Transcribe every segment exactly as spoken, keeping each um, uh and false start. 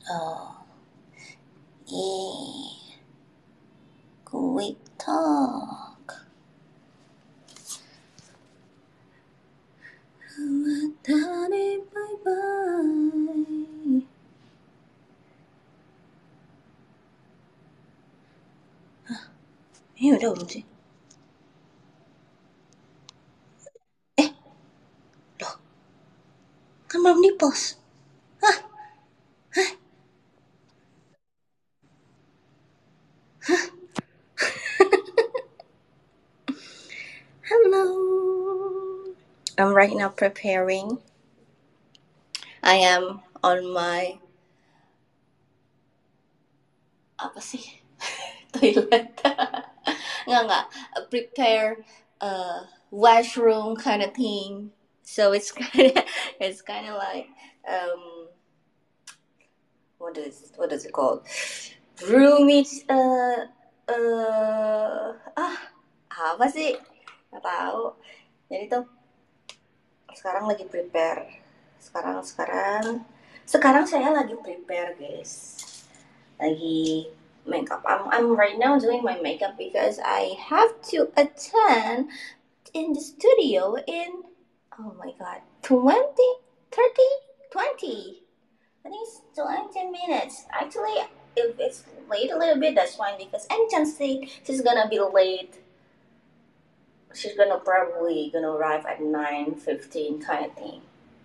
Oh, yeah. Quick talk. Matane bye-bye. Ini udah belum sih? Eh, loh. Kan belum di-post. Hah? Hah? Hello. I'm right now preparing. I am on my apa sih toilet. nggak nggak prepare uh, washroom kind of thing. So it's kind of it's kind of like um what is what is it called? Room is uh uh ah apa sih? Nggak tahu. Jadi tuh sekarang lagi prepare. Sekarang sekarang sekarang saya lagi prepare guys. Lagi makeup. I'm I'm right now doing my makeup because I have to attend in the studio in oh my god twenty, thirty, twenty. I think it's twenty minutes. Actually, if it's late a little bit, that's fine because anytime say she's gonna be late. She's gonna probably gonna arrive at nine fifteen kind of thing.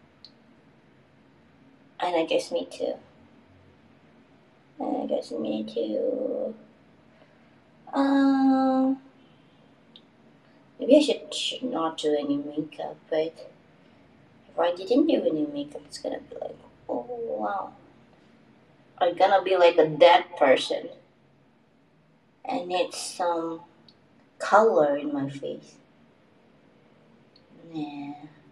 And I guess me too. And I guess me too. Um, maybe I should, should not do any makeup, but if I didn't do any makeup, it's gonna be like, oh wow, I'm gonna be like a dead person. I need some color in my face. Yeah.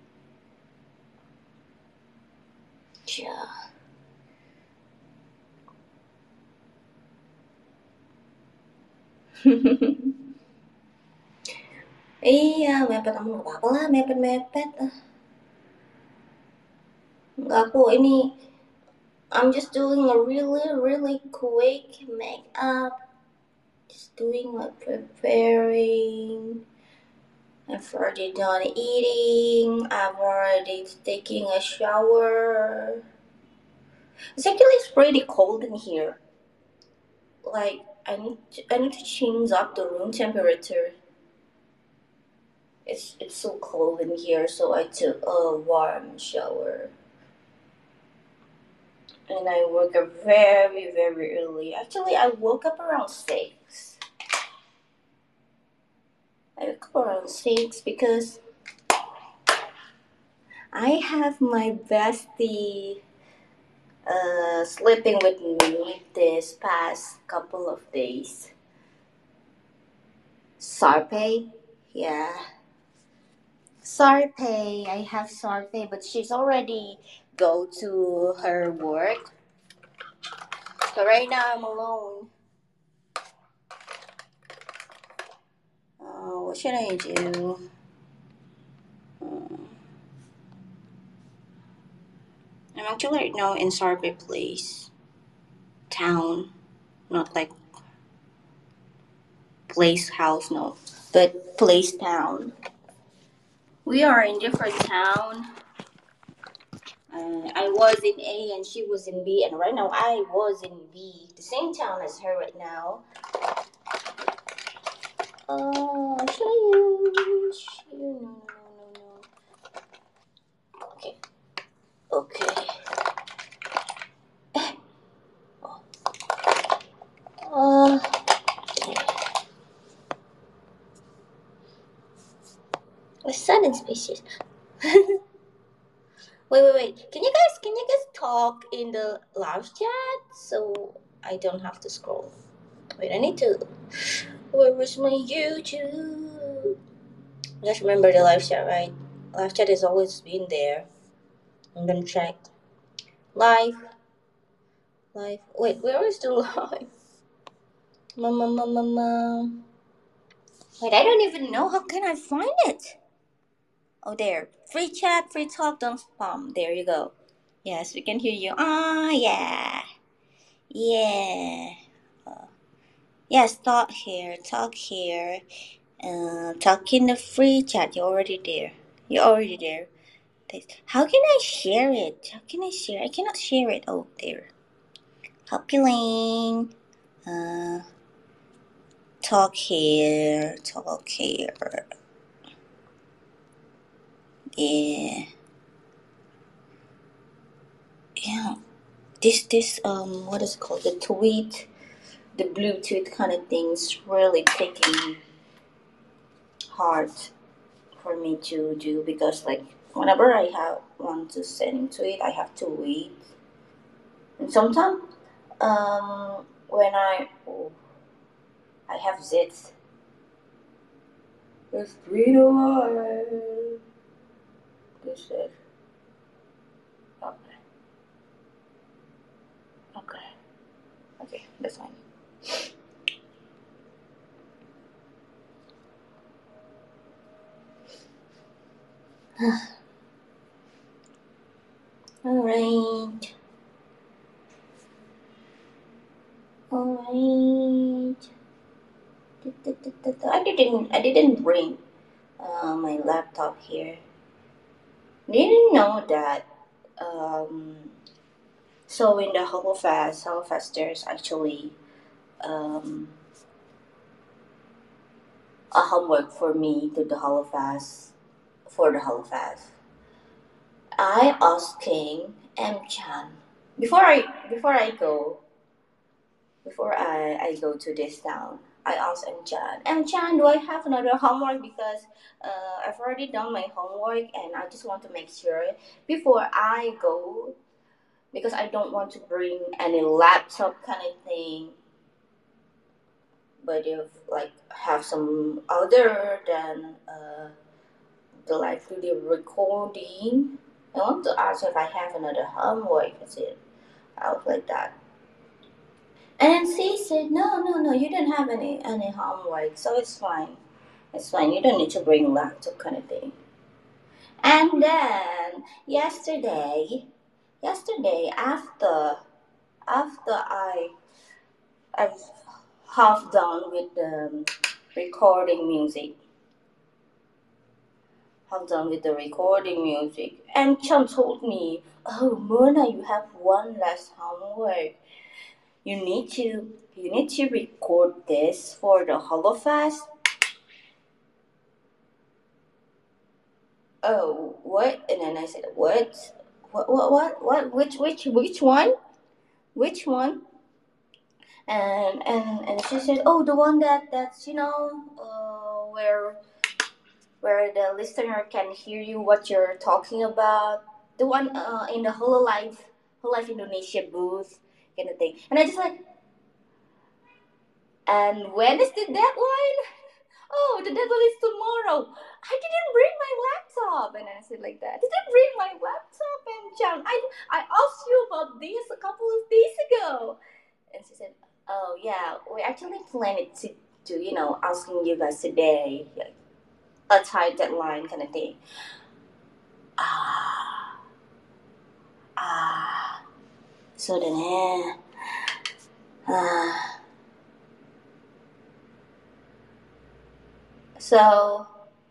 Yeah. Iya, mepet kamu nggak apa-apa lah, mepet-mepet. Nggak aku ini, I'm just doing a really, really quick makeup. Just doing like preparing. I've already done eating. I've already taking a shower. It's actually it's pretty cold in here. Like I need to, I need to change up the room temperature. It's it's so cold in here, so I took a warm shower. And I woke up very very early. Actually, I woke up around six. I woke up around six because I have my bestie uh, sleeping with me this past couple of days. Sarpe, yeah. Sarpe, I have Sarpe, but she's already go to her work. So right now I'm alone. Uh, what should I do? Um, I'm actually right now in Sarpe Place, town, not like place house, no, but place town. We are in different town. Uh, I was in A and she was in B, and right now I was in B, the same town as her right now. Oh, uh, should I use? No, no, no, no, no. Okay, okay. Uh, a sudden species. wait, wait, wait. Can you guys, can you guys talk in the live chat so I don't have to scroll? Wait, I need to. Where was my YouTube? You guys remember the live chat, right? Live chat has always been there. I'm gonna check. Live. Live. Wait, where is the live? Mama, mama, mama. Wait, I don't even know. How can I find it? Oh, there. Free chat, free talk, don't spam. There you go. Yes, we can hear you. Ah, yeah. Yeah. Uh, yes, talk here, talk here. Uh, talk in the free chat. You're already there. You're already there. How can I share it? How can I share? I cannot share it. Oh, there. Copy link. Uh, talk here. Talk here. Yeah. Yeah. This this um what is it called? The tweet, the Bluetooth kind of things really taking hard for me to do because like whenever I have want to send to it, I have to wait. And sometimes um when I oh, I have zits. It's been a while. This is okay. Okay. Okay. That's fine. All right. All right. I didn't. I didn't bring uh, my laptop here. Didn't know that. Um, so in the HoloFest, HoloFest, there's actually um, a homework for me to the HoloFest for the HoloFest. I asking M Chan before I before I go before I, I go to this town. I asked M Chan, M Chan, do I have another homework because uh, I've already done my homework and I just want to make sure before I go because I don't want to bring any laptop kind of thing. But if like have some other than uh, the live video recording, I want to ask if I have another homework. That's it. I was like that. And then she said, no, no, no, you don't have any any homework, so it's fine. It's fine. You don't need to bring laptop kind of thing. And then yesterday, yesterday after after I I was half done with the recording music, half done with the recording music, and Chum told me, "Oh, Mona, you have one last homework. You need to you need to record this for the HoloFest." Oh, what? And then I said, what? What? What? What? What? Which? Which? Which one? Which one? And and and she said, oh, the one that that's you know uh, where where the listener can hear you what you're talking about. The one uh, in the Hololive Hololive Indonesia booth kind of thing. And I just like, and when is the deadline? Oh, the deadline is tomorrow. I didn't bring my laptop. And I said like that. I didn't bring my laptop, and John. I, I asked you about this a couple of days ago. And she said, oh, yeah, we actually planned it to, to you know, asking you guys today. Like, a tight deadline kind of thing. Ah, ah. So then, eh. Ah. So,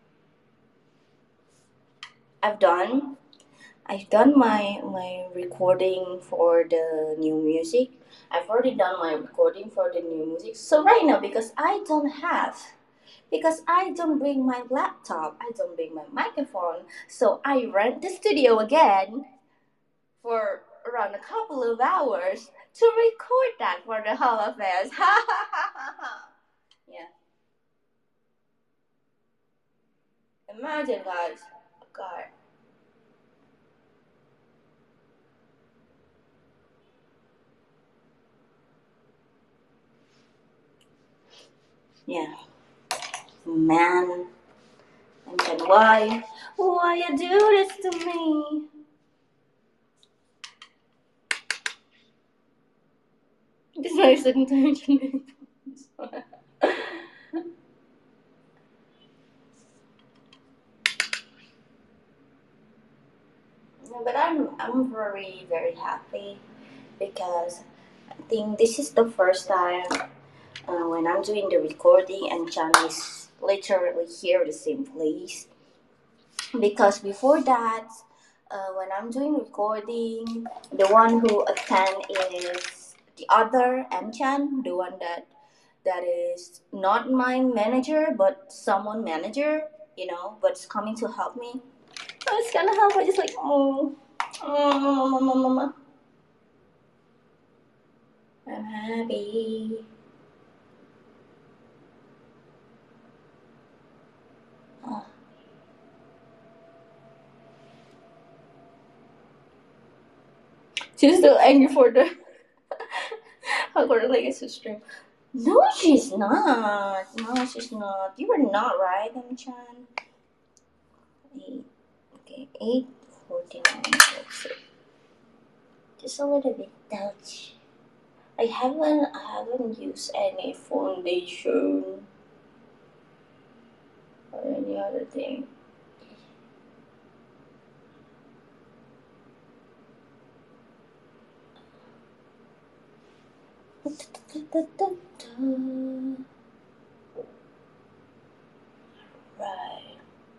I've done I've done my my recording for the new music. I've already done my recording for the new music. So right now, because I don't have, because I don't bring my laptop, I don't bring my microphone, so I rent the studio again for around a couple of hours to record that for the Hall of Fest. Yeah, imagine guys, God, yeah, man. And then why, why you do this to me? This is my second time to No, but I'm I'm very very happy because I think this is the first time uh, when I'm doing the recording and Chan is literally here at the same place. Because before that, uh, when I'm doing recording, the one who attend is the other Chan, the one that that is not my manager but someone manager, you know, but's coming to help me. So it's gonna help. I just like oh, oh, I'm happy. Oh. She's still angry for the Hogwarts Legacy stream. No, she's not. No, she's not. You were not right, Em-chan. Eight. Okay, eight forty-nine. Just a little bit touch. I haven't. I haven't used any foundation or any other thing. Right.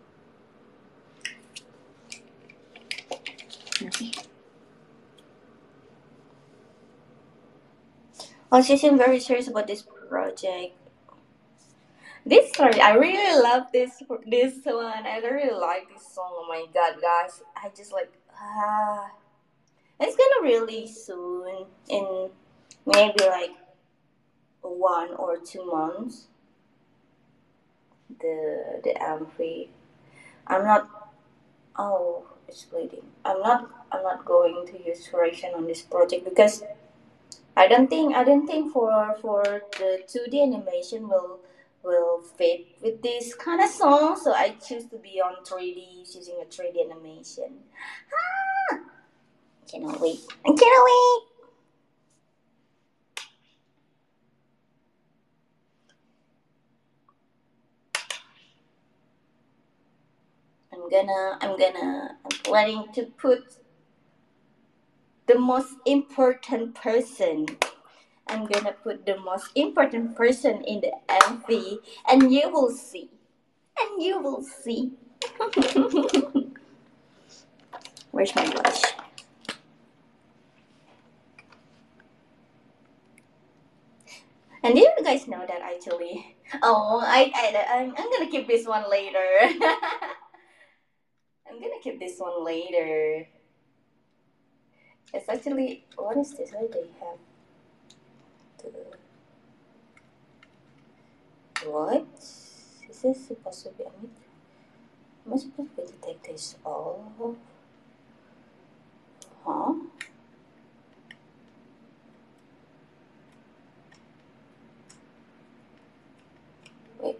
Oh, she seemed very serious about this project. This story, I really love this this one. I really like this song. Oh my god, guys! I just like ah, it's gonna release soon in maybe like one or two months. The the M V. I'm not. Oh, it's bleeding. I'm not. I'm not going to use duration on this project because I don't think I don't think for for the two D animation will will fit with this kind of song. So I choose to be on three D using a three D animation. Ah, cannot wait! I cannot wait. I'm gonna I'm gonna I'm planning to put the most important person. I'm gonna put the most important person in the M V, and you will see. And you will see. Where's my blush? And do you guys know that actually? Oh, I, I, I'm, I'm gonna keep this one later. I'm gonna keep this one later. It's actually, what is this? Why they have the, what? Is this supposed to be a meter? Am I supposed to take this off? Huh? Wait.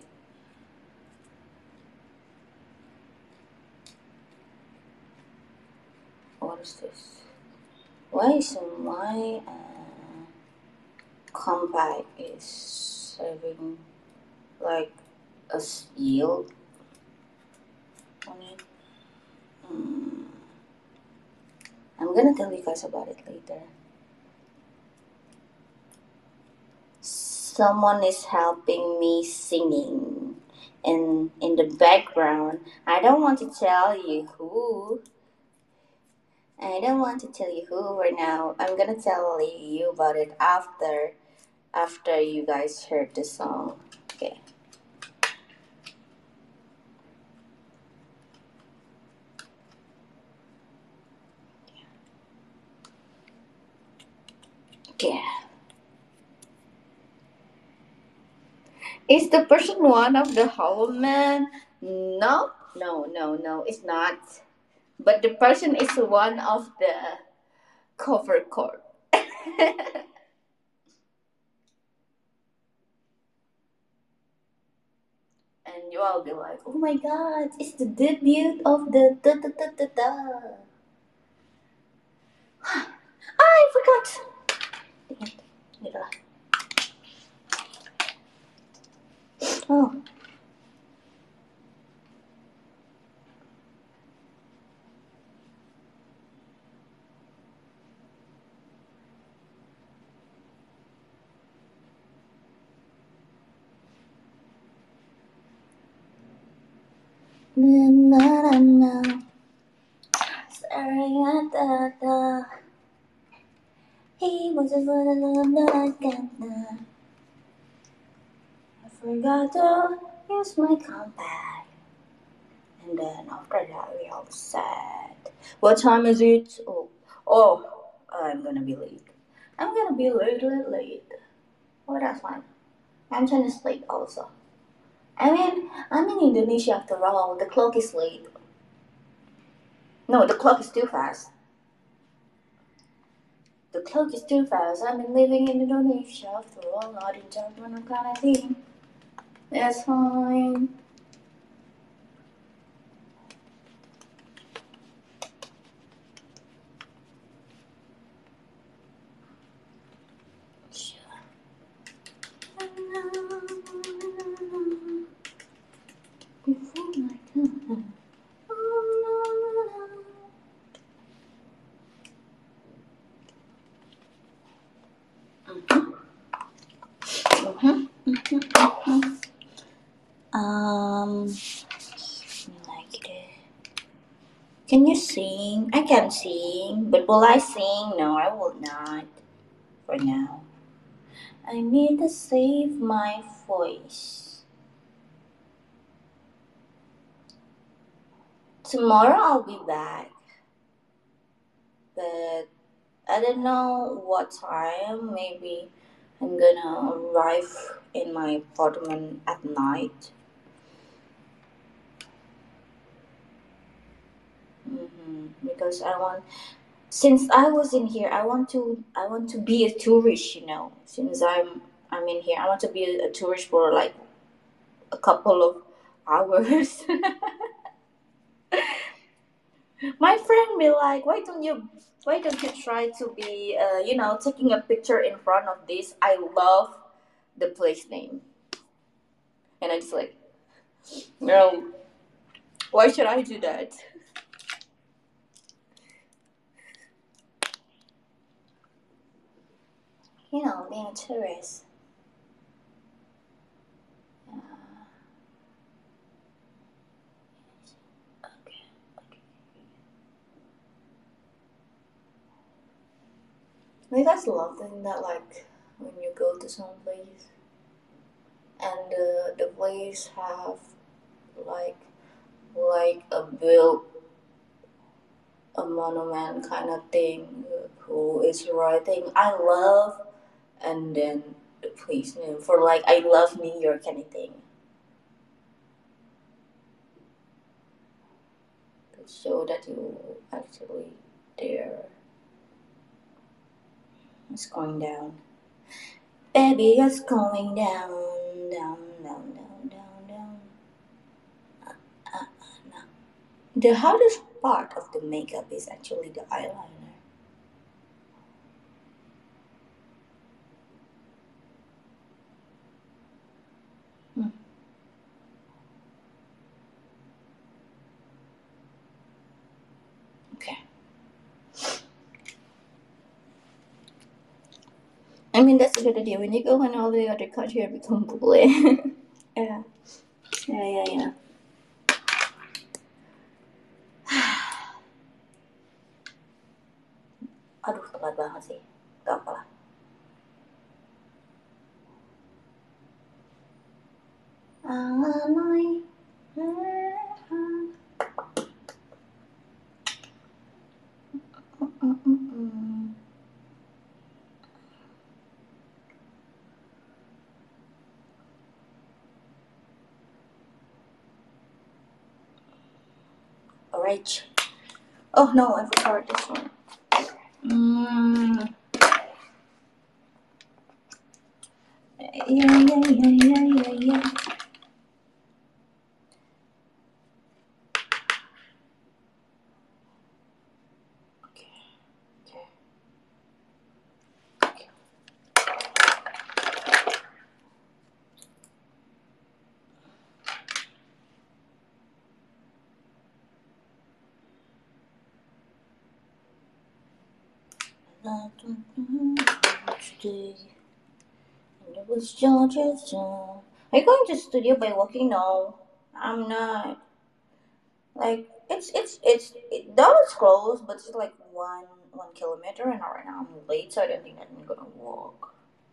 What is this? Why is my uh, compact is having like a seal on it? Hmm. I'm gonna tell you guys about it later. Someone is helping me singing in in the background. I don't want to tell you who. I don't want to tell you who right now. I'm gonna tell you about it after after you guys heard the song. Okay. Yeah. Is the person one of the Hollow Man? No, no, no, no, it's not. But the person is one of the cover chord. And you all be like, oh my god, it's the debut of the da da da da da. I forgot. Dang it. Ito. Oh. Na na na na. Staring at the door. He was a little na. I forgot to use my compact. And then after that, we all sad. What time is it? Oh, oh, I'm gonna be late. I'm gonna be late, late, late. Oh, that's fine. I'm trying to late also. I mean, I'm in Indonesia after all. The clock is late. No, the clock is too fast. The clock is too fast. I've been living in Indonesia after all, not in German kind of thing. That's fine. Before I come. Mm-hmm. Mm-hmm. Mm-hmm. Um, like it. Can you sing? I can sing, but will I sing? No, I will not. For now, I need to save my voice. Tomorrow I'll be back, but I don't know what time. Maybe I'm gonna arrive in my apartment at night. Hmm. Because I want, since I was in here, I want to, I want to be a tourist. You know, since I'm, I'm in here, I want to be a, a tourist for like a couple of hours. My friend be like, why don't you, why don't you try to be, uh, you know, taking a picture in front of this? I love the place name, and I just like, no, why should I do that? You know, being a tourist. Uh, okay, okay. Do you guys love doing that? Like when you go to some place and uh, the place have like like a built a monument kind of thing who is writing I love and then the place name for like I love New York kind of thing to show that you actually there. It's going down. Baby, it's going down, down, down, down, down, down. Uh, uh, no. The hardest part of the makeup is actually the eyeliner. Hmm. Okay. I mean, that's a good idea. When you go in all the other country, become bule. Yeah. Yeah, yeah, yeah. Aduh, telat banget sih. Gak apa lah. Alamai. Alright. Oh no, I forgot this one. Mm. Yeah, yeah, yeah, yeah, yeah, yeah. Okay, okay. Okay. I don't know today. And it was Georgia's song. Are you going to the studio by walking? No, I'm not. Like it's it's it's it, though it's close, but it's like one one kilometer, and right now I'm late, so I don't think I'm gonna walk.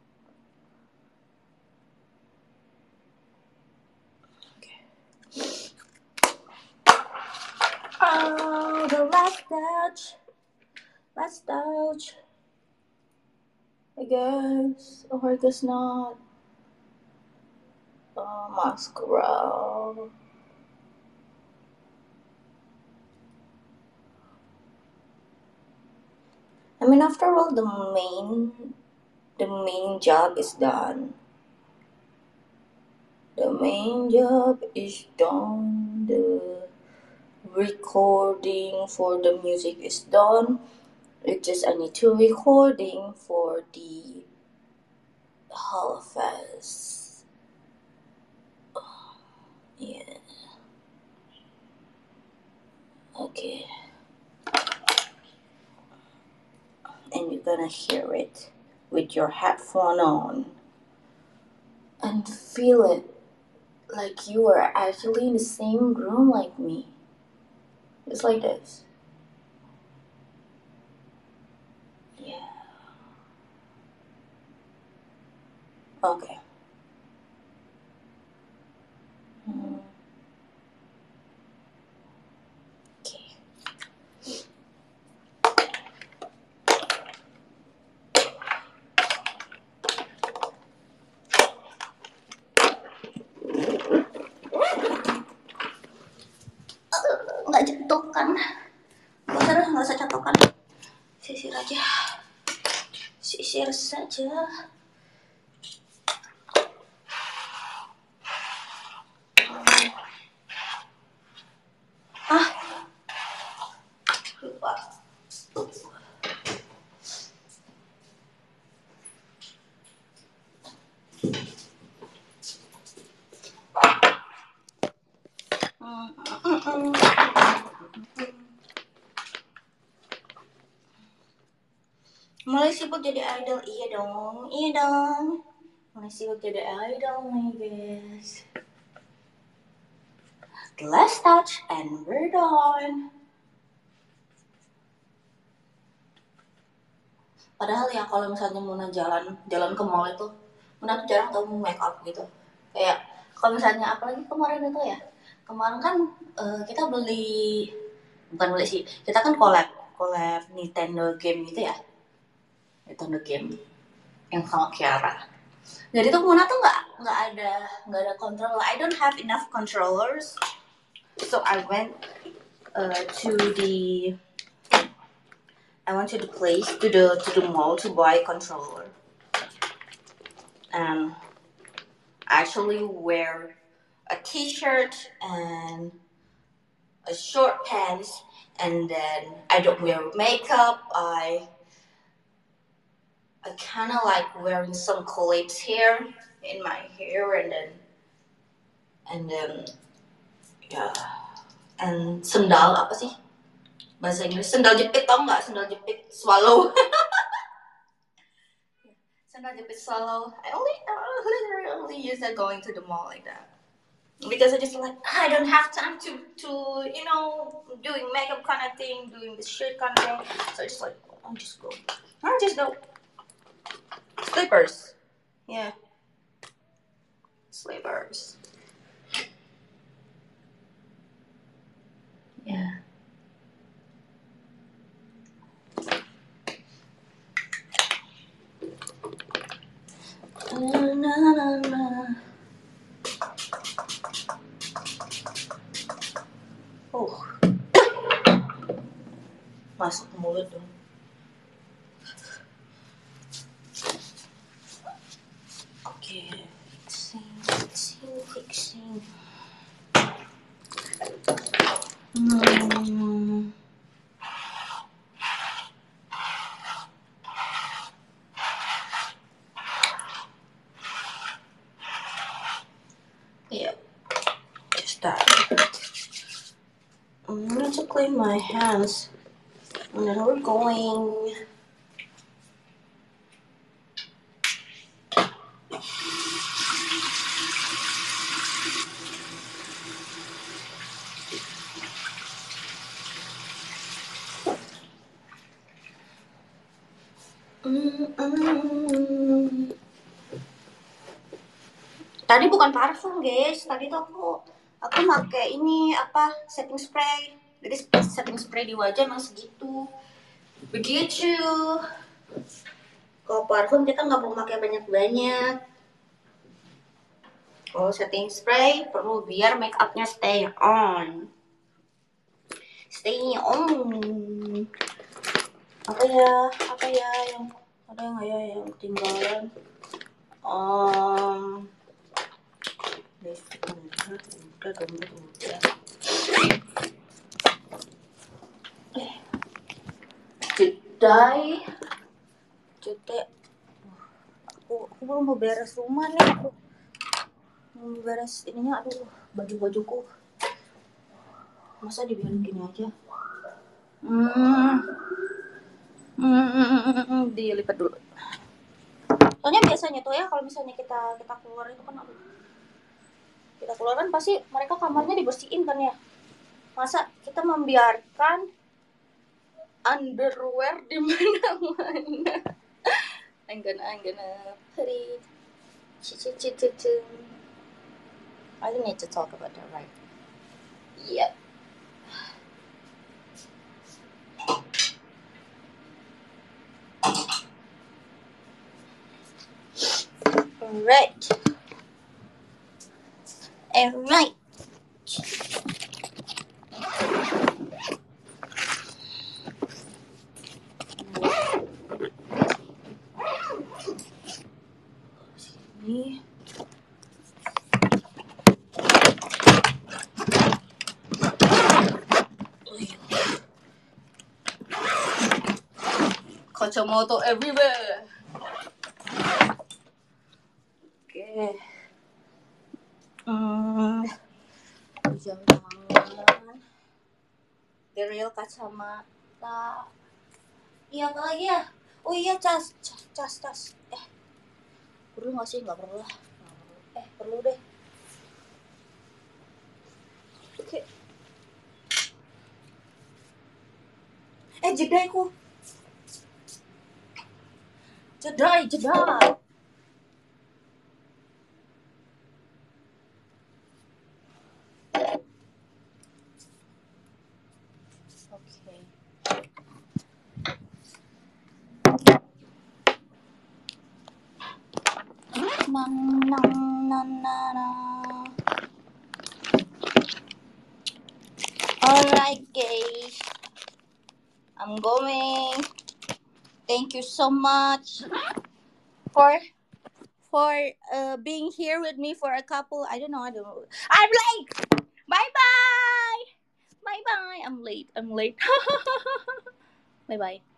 Okay. Oh, the last touch, last touch. I guess, or I guess not. Oh, mascara. I mean, after all, the main the main job is done. The main job is done. The recording for the music is done. It just I need to recording for the Holophaz. Yeah. Okay. And you're gonna hear it with your headphone on and feel it like you are actually in the same room like me. It's like this. Yeah. Okay. Mm, okay. Nggak jatuh kan? Nggak usah, nggak usah catokan. Sisir aja. Sisir saja. Ah, lupa. Mm, mm, mm, mm. Mulai sibuk jadi idol, iya dong, iya dong. Mulai sibuk jadi idol, my guys. The last touch and we're done. Padahal ya kalau misalnya Muna jalan jalan ke mall itu, Muna tuh jarang tau make up gitu. Kayak kalau misalnya apalagi kemarin itu ya, kemarin kan uh, kita beli bukan beli sih, kita kan collab collab Nintendo game gitu ya, Nintendo game yang sama Kiara. Jadi tuh Muna tuh nggak nggak ada nggak ada controller. I don't have enough controllers, so I went uh, to the I went to the place to the to the mall to buy a controller, and I actually wear a t-shirt and a short pants, and then I don't wear makeup. I I kind of like wearing some clips here in my hair, and then and then yeah, and sendal apa sih bahasa Inggris, sendal jepit, tau nggak sendal jepit swallow. Sendal jepit swallow. I only I literally only use that going to the mall like that. Because I just like I don't have time to to you know doing makeup kind of thing, doing this shit kind of thing. So I just like I'm just go. I just go slippers. Yeah, slippers. Yeah. Na, na, na, na. Oh, masuk mulut dong. Okay, fixing, fixing, fixing. Hmm. Yeah, just that. I need to clean my hands, and then we're going. Mm, mm. Tadi bukan parfum guys, tadi tuh aku aku pakai ini apa setting spray. Jadi setting spray di wajah emang segitu. Begitu. Kalau parfum kita nggak perlu pakai banyak-banyak. Kalau setting spray perlu biar make upnya stay on. Stay on. Apa ya? Apa ya yang ada yang ya yang ketinggalan? Um, udah, udah, udah, udah. Jedai, jedai. Aku, aku belum mau beres rumah nih. Aku mau beres ininya. Aduh, baju-bajuku. Masa dibiarin gini aja? Hmm, hmm, dilipat dulu. Soalnya biasanya tuh ya kalau misalnya kita kita keluar itu kan aduh, kita keluar kan pasti mereka kamarnya dibersihin kan ya. Masa kita membiarkan underwear di mana-mana? I'm gonna, I'm gonna put it. I don't need to talk about that, right? Yeah. Alright. Alright. Sini. Kacamata everywhere. Oke. Okay. Hmm. Jam tangan. The real kacamata. Iya apa lagi ya? Oh iya cas, cas, cas, cas. Eh, perlu nggak sih? Nggak perlu lah. Eh, perlu deh. Oke. Okay. Eh, jedaiku. Jedai, jedai. Nang, nang, nang, nang, nang. Alright guys, I'm going. Thank you so much for for uh, being here with me for a couple. I don't know. I don't know. I'm late. Bye bye. Bye bye. I'm late. I'm late. Bye bye.